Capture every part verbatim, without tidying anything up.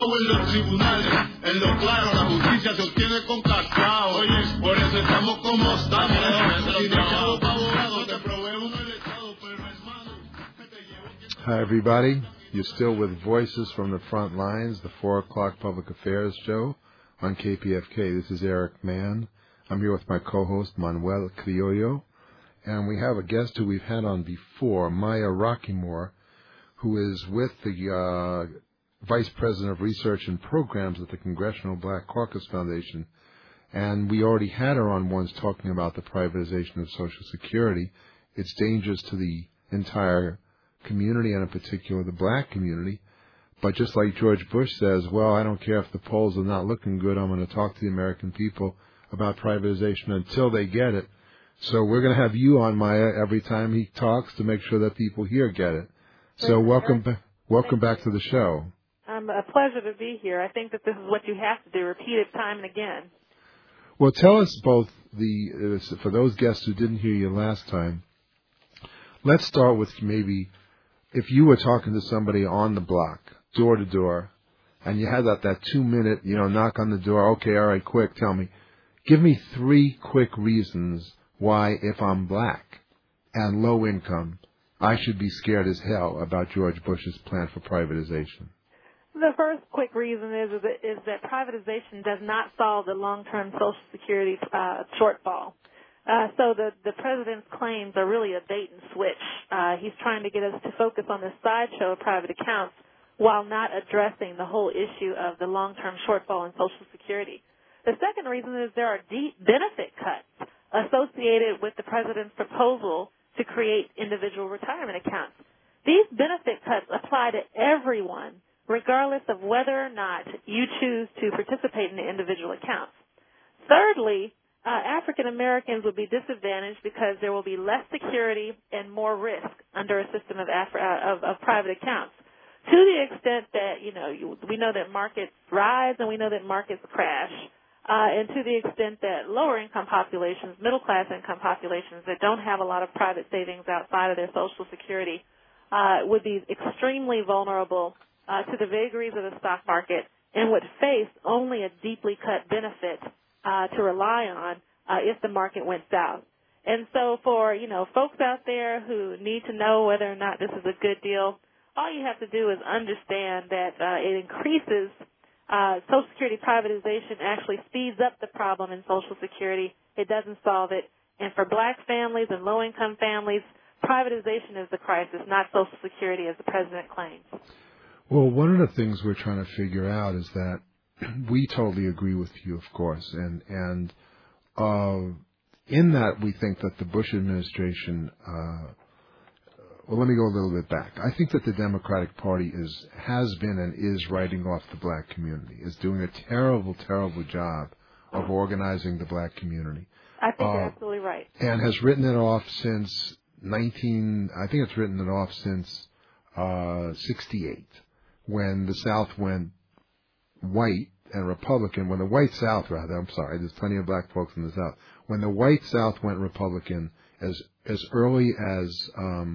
En los tribunales, en lo claro, la justicia se obtiene con cacao. Oye, por eso estamos como estamos. Hi, everybody. You're still with Voices from the Front Lines, the four o'clock Public Affairs show on K P F K. This is Eric Mann. I'm here with my co-host, Manuel Criollo. And we have a guest who we've had on before, Maya Rockeymoore, who is with the uh, Vice President of Research and Programs at the Congressional Black Caucus Foundation. And we already had her on once talking about the privatization of Social Security, its dangers to the entire community, and in particular the black community. But just like George Bush says, well, I don't care if the polls are not looking good, I'm going to talk to the American people about privatization until they get it. So we're going to have you on, Maya, every time he talks to make sure that people here get it. So welcome, ba- welcome back to the show. Um, a pleasure to be here. I think that this is what you have to do, repeat it time and again. Well, tell us both, the uh, for those guests who didn't hear you last time, let's start with maybe if you were talking to somebody on the block, door to door, and you had that, that two-minute, you know, knock on the door, okay, all right, quick, tell me, give me three quick reasons why, if I'm black and low income, I should be scared as hell about George Bush's plan for privatization. The first quick reason is, is, that, is that privatization does not solve the long-term Social Security uh, shortfall. Uh, so the, the president's claims are really a bait and switch. Uh, he's trying to get us to focus on this sideshow of private accounts while not addressing the whole issue of the long-term shortfall in Social Security. The second reason is there are deep benefit cuts associated with the president's proposal to create individual retirement accounts. These benefit cuts apply to everyone, regardless of whether or not you choose to participate in the individual accounts. Thirdly, uh, African Americans will be disadvantaged because there will be less security and more risk under a system of, Afri- uh, of, of private accounts. To the extent that, you know, you, we know that markets rise and we know that markets crash. Uh, and to the extent that lower income populations, middle class income populations that don't have a lot of private savings outside of their Social Security uh, would be extremely vulnerable uh, to the vagaries of the stock market and would face only a deeply cut benefit uh, to rely on uh, if the market went south. And so for, you know, folks out there who need to know whether or not this is a good deal, all you have to do is understand that uh, it increases Uh, Social Security privatization actually speeds up the problem in Social Security. It doesn't solve it. And for black families and low-income families, privatization is the crisis, not Social Security, as the president claims. Well, one of the things we're trying to figure out is that we totally agree with you, of course, and and uh, in that we think that the Bush administration. Uh, Well, let me go a little bit back. I think that the Democratic Party is has been and is writing off the black community, is doing a terrible, terrible job of organizing the black community. I think uh, you're absolutely right. And has written it off since nineteen. I think it's written it off since uh, sixty-eight, when the South went white and Republican. When the white South, rather, I'm sorry, there's plenty of black folks in the South. When the white South went Republican, as as early as um,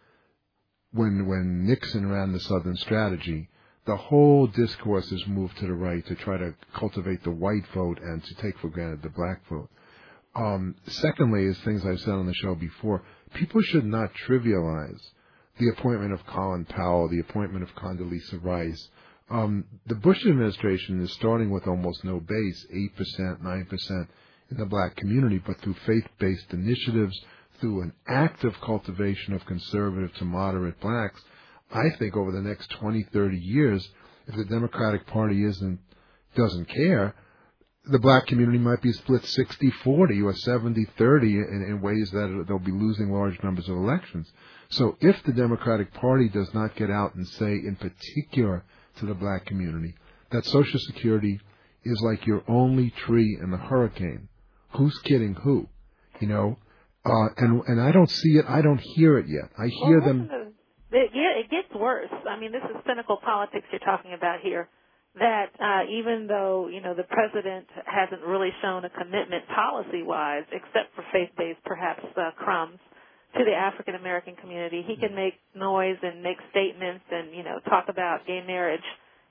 When when Nixon ran the Southern strategy, the whole discourse has moved to the right to try to cultivate the white vote and to take for granted the black vote. Um, secondly, as things I've said on the show before, people should not trivialize the appointment of Colin Powell, the appointment of Condoleezza Rice. Um, the Bush administration is starting with almost no base, eight percent, nine percent in the black community, but through faith-based initiatives, through an active cultivation of conservative to moderate blacks, I think over the next twenty, thirty years, if the Democratic Party isn't doesn't care, the black community might be split sixty forty or seventy thirty in, in ways that they'll be losing large numbers of elections. So if the Democratic Party does not get out and say, in particular to the black community, that Social Security is like your only tree in the hurricane, who's kidding who? You know? Uh, and and I don't see it. I don't hear it yet. I hear well, them. It, yeah, it gets worse. I mean, this is cynical politics you're talking about here. That uh, even though, you know, the president hasn't really shown a commitment policy-wise, except for faith-based, perhaps, uh, crumbs, to the African-American community, he can make noise and make statements and, you know, talk about gay marriage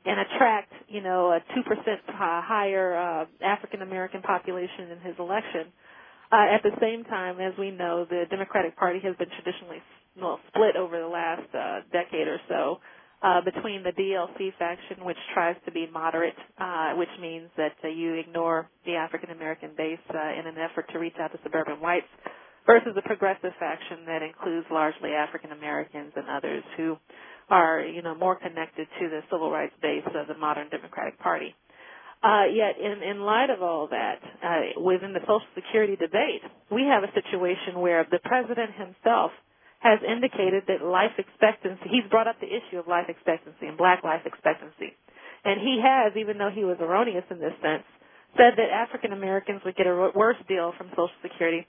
and attract, you know, a two percent higher uh, African American population in his election. Uh, at the same time, as we know, the Democratic Party has been traditionally well, split over the last uh, decade or so uh, between the D L C faction, which tries to be moderate, uh, which means that uh, you ignore the African American base uh, in an effort to reach out to suburban whites, versus the progressive faction that includes largely African Americans and others who are, you know, more connected to the civil rights base of the modern Democratic Party. Uh, yet, in, in light of all that, uh, within the Social Security debate, we have a situation where the president himself has indicated that life expectancy, he's brought up the issue of life expectancy and black life expectancy. And he has, even though he was erroneous in this sense, said that African Americans would get a worse deal from Social Security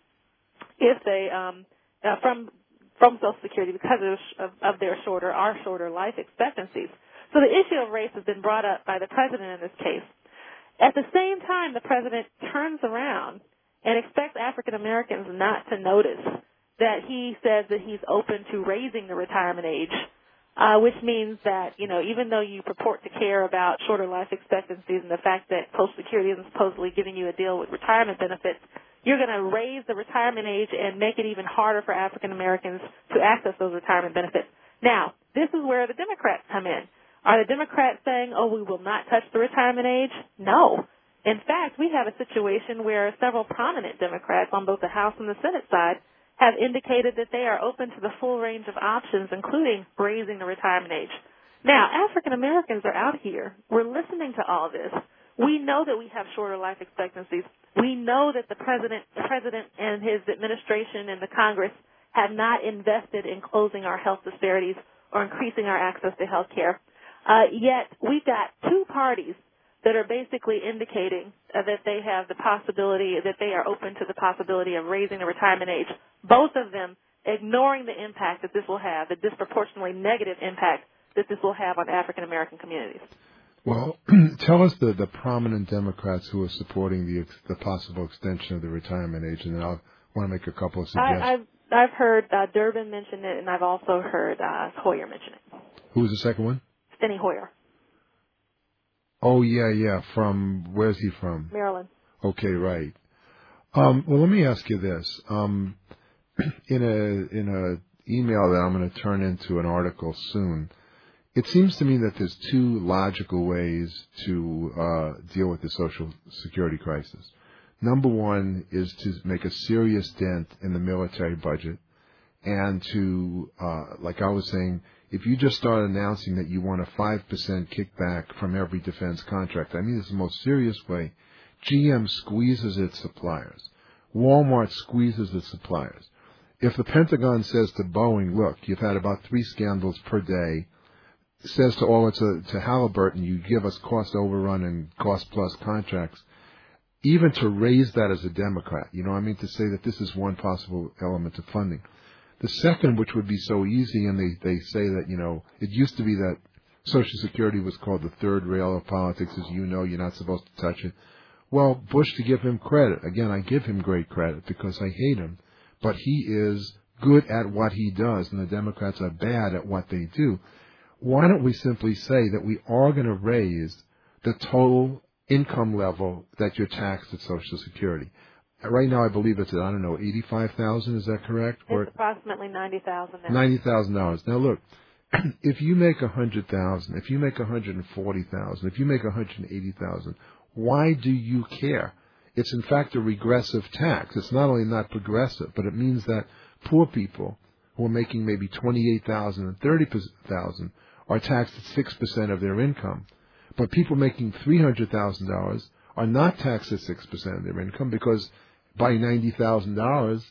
if they, um, uh, from from Social Security because of, of their shorter, our shorter life expectancies. So the issue of race has been brought up by the president in this case. At the same time, the president turns around and expects African Americans not to notice that he says that he's open to raising the retirement age, uh, which means that, you know, even though you purport to care about shorter life expectancies and the fact that Social Security isn't supposedly giving you a deal with retirement benefits, you're going to raise the retirement age and make it even harder for African Americans to access those retirement benefits. Now, this is where the Democrats come in. Are the Democrats saying, oh, we will not touch the retirement age? No. In fact, we have a situation where several prominent Democrats on both the House and the Senate side have indicated that they are open to the full range of options, including raising the retirement age. Now, African Americans are out here. We're listening to all this. We know that we have shorter life expectancies. We know that the president, the president and his administration and the Congress have not invested in closing our health disparities or increasing our access to health care. Uh, yet we've got two parties that are basically indicating uh, that they have the possibility, that they are open to the possibility of raising the retirement age, both of them ignoring the impact that this will have, the disproportionately negative impact that this will have on African American communities. Well, tell us the, the prominent Democrats who are supporting the the possible extension of the retirement age, and then I'll want to make a couple of suggestions. I, I've, I've heard uh, Durbin mention it, and I've also heard uh, Hoyer mention it. Who was the second one? Steny Hoyer. Oh, yeah, yeah. From, where's he from? Maryland. Okay, right. Um, well, let me ask you this. Um, in a in a email that I'm going to turn into an article soon, it seems to me that there's two logical ways to uh, deal with the Social Security crisis. Number one is to make a serious dent in the military budget and to, uh, like I was saying, if you just start announcing that you want a five percent kickback from every defense contract, I mean, it's the most serious way. G M squeezes its suppliers. Walmart squeezes its suppliers. If the Pentagon says to Boeing, look, you've had about three scandals per day, says to all to, to Halliburton, you give us cost overrun and cost plus contracts, even to raise that as a Democrat, you know what I mean, to say that this is one possible element of funding. The second, which would be so easy, and they, they say that, you know, it used to be that Social Security was called the third rail of politics. As you know, you're not supposed to touch it. Well, Bush, to give him credit, again, I give him great credit because I hate him, but he is good at what he does, and the Democrats are bad at what they do. Why don't we simply say that we are going to raise the total income level that you're taxed at Social Security? Right now, I believe it's at, I don't know, eighty-five thousand dollars. Is that correct? It's or approximately ninety thousand dollars now. ninety thousand dollars. Now, look, if you make one hundred thousand dollars, if you make one hundred forty thousand dollars, if you make one hundred eighty thousand dollars, why do you care? It's, in fact, a regressive tax. It's not only not progressive, but it means that poor people who are making maybe twenty-eight thousand dollars and thirty thousand dollars are taxed at six percent of their income. But people making three hundred thousand dollars are not taxed at six percent of their income because by ninety thousand dollars,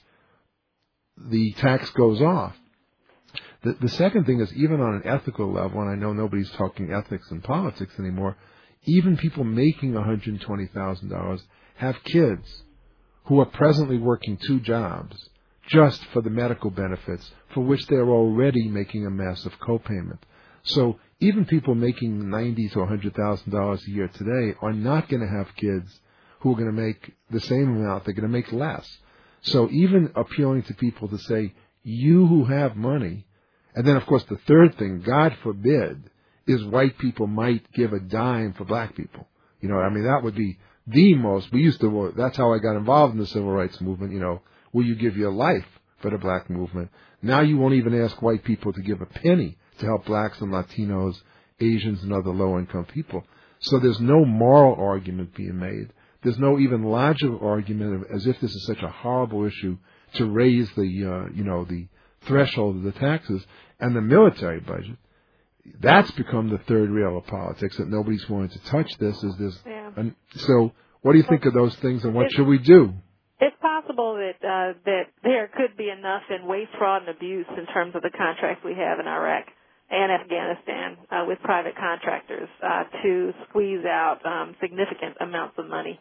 the tax goes off. The, the second thing is, even on an ethical level, and I know nobody's talking ethics and politics anymore, even people making one hundred twenty thousand dollars have kids who are presently working two jobs just for the medical benefits for which they're already making a massive copayment. So even people making ninety thousand to one hundred thousand dollars a year today are not going to have kids who are going to make the same amount. They're going to make less. So even appealing to people to say, you who have money, and then, of course, the third thing, God forbid, is white people might give a dime for black people. You know, I mean, that would be the most. We used to. That's how I got involved in the civil rights movement. You know, will you give your life for the black movement? Now you won't even ask white people to give a penny to help blacks and Latinos, Asians, and other low-income people. So there's no moral argument being made. There's no even logical argument as if this is such a horrible issue to raise the, uh, you know, the threshold of the taxes and the military budget. That's become the third rail of politics, that nobody's willing to touch this. Is this? Yeah. And so, what do you think of those things, and what it's, should we do? It's possible that uh, that there could be enough in waste, fraud, and abuse in terms of the contracts we have in Iraq and Afghanistan uh, with private contractors uh, to squeeze out um, significant amounts of money.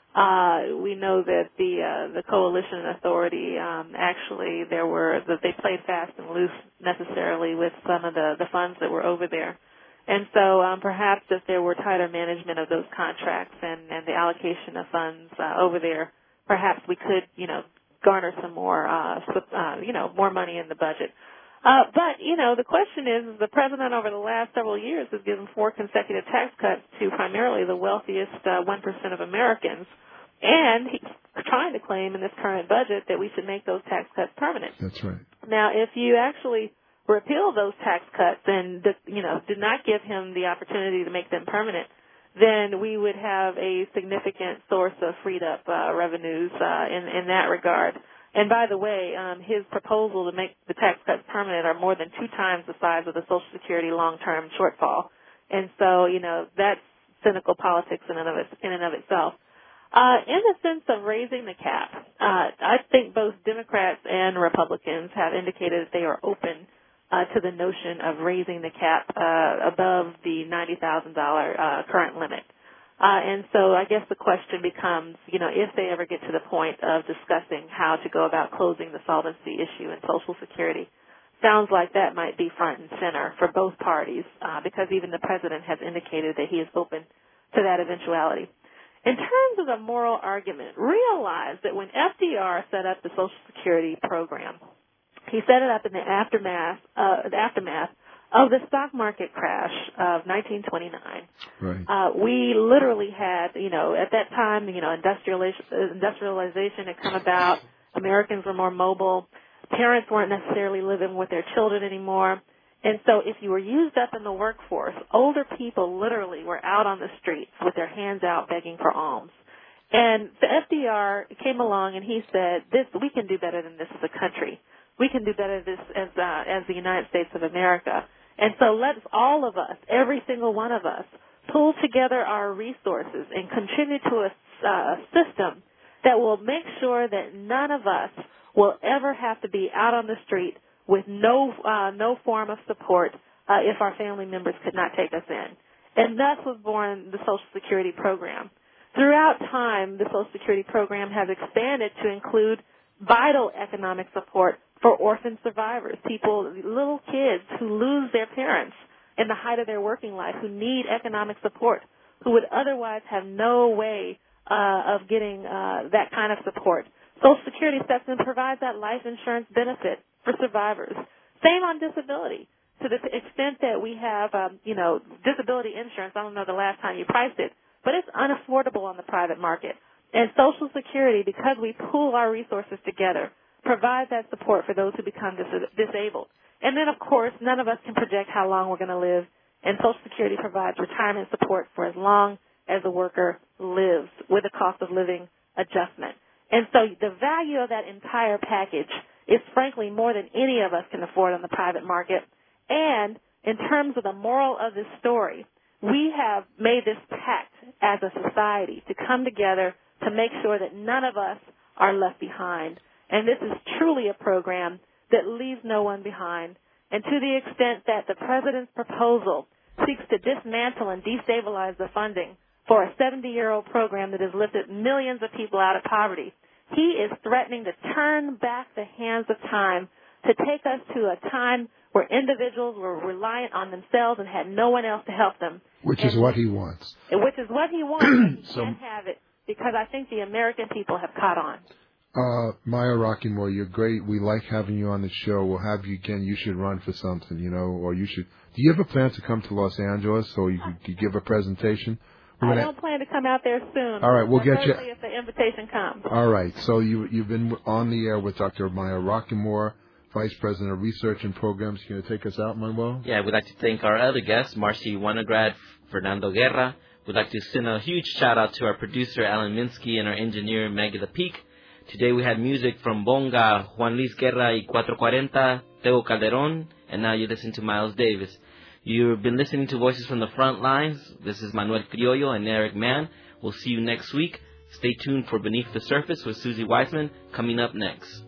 Uh, we know that the uh, the coalition authority um, actually there were that they played fast and loose necessarily with some of the, the funds that were over there, and so um, perhaps if there were tighter management of those contracts and, and the allocation of funds uh, over there, perhaps we could you know garner some more uh, uh, you know more money in the budget. Uh, but, you know, the question is, is the president over the last several years has given four consecutive tax cuts to primarily the wealthiest uh, one percent of Americans, and he's trying to claim in this current budget that we should make those tax cuts permanent. That's right. Now, if you actually repeal those tax cuts and, you know, did not give him the opportunity to make them permanent, then we would have a significant source of freed up uh, revenues uh, in, in that regard. And by the way, um, his proposal to make the tax cuts permanent are more than two times the size of the Social Security long-term shortfall. And so, you know, that's cynical politics in and of, it, in and of itself. Uh, in the sense of raising the cap, uh, I think both Democrats and Republicans have indicated that they are open uh, to the notion of raising the cap uh, above the ninety thousand dollars uh, current limit. Uh, and so I guess the question becomes, you know, if they ever get to the point of discussing how to go about closing the solvency issue in Social Security, sounds like that might be front and center for both parties uh, because even the president has indicated that he is open to that eventuality. In terms of the moral argument, realize that when F D R set up the Social Security program, he set it up in the aftermath, uh, the aftermath of the stock market crash of nineteen twenty-nine. Right. Uh, we literally had, you know, at that time, you know, industrialization, industrialization had come about. Americans were more mobile. Parents weren't necessarily living with their children anymore. And so if you were used up in the workforce, older people literally were out on the streets with their hands out begging for alms. And the F D R came along and he said, "This we can do better than this as a country. We can do better this as uh, as the United States of America. And so let's all of us, every single one of us, pull together our resources and contribute to a uh, system that will make sure that none of us will ever have to be out on the street with no uh, no form of support uh, if our family members could not take us in." And thus was born the Social Security program. Throughout time, the Social Security program has expanded to include vital economic support for orphan survivors, people, little kids who lose their parents in the height of their working life, who need economic support, who would otherwise have no way uh, of getting uh, that kind of support. Social Security steps in and provides that life insurance benefit for survivors. Same on disability. To the extent that we have, um, you know, disability insurance, I don't know the last time you priced it, but it's unaffordable on the private market. And Social Security, because we pool our resources together, provides that support for those who become dis- disabled. And then, of course, none of us can project how long we're going to live, and Social Security provides retirement support for as long as the worker lives with a cost of living adjustment. And so the value of that entire package is, frankly, more than any of us can afford on the private market. And in terms of the moral of this story, we have made this pact as a society to come together to make sure that none of us are left behind. And this is truly a program that leaves no one behind. And to the extent that the president's proposal seeks to dismantle and destabilize the funding for a seventy-year-old program that has lifted millions of people out of poverty, he is threatening to turn back the hands of time to take us to a time where individuals were reliant on themselves and had no one else to help them. Which and is what he wants. Which is what he wants, and he so, can't have it because I think the American people have caught on. Uh, Maya Rockeymoore, you're great. We like having you on the show. We'll have you again. You should run for something, you know, or you should Do you ever plan to come to Los Angeles so you could, could give a presentation? We're I gonna... don't plan to come out there soon. All right, we'll get you. If the invitation comes. All right, so you, you've been on the air with Doctor Maya Rockeymoore, Vice President of Research and Programs. You going to take us out, Manuel? Yeah, we'd like to thank our other guests, Marcy Winograd, Fernando Guerra. We'd like to send a huge shout-out to our producer, Alan Minsky, and our engineer, Maggie the Peak. Today we had music from Bonga, Juan Luis Guerra y cuatro cuarenta, Tego Calderón, and now you listen to Miles Davis. You've been listening to Voices from the Front Lines. This is Manuel Criollo and Eric Mann. We'll see you next week. Stay tuned for Beneath the Surface with Susie Weissman coming up next.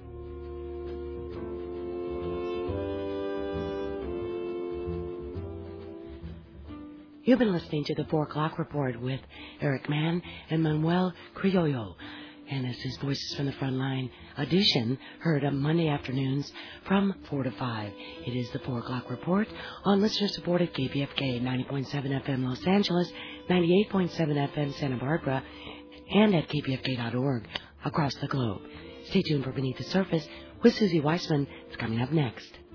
You've been listening to the four o'clock Report with Eric Mann and Manuel Criollo. And this is Voices from the Frontline edition, heard on Monday afternoons from four to five. It is the four o'clock Report on listener-supported K P F K ninety point seven F M Los Angeles, ninety-eight point seven F M Santa Barbara, and at k p f k dot org across the globe. Stay tuned for Beneath the Surface with Susie Weissman. It's coming up next.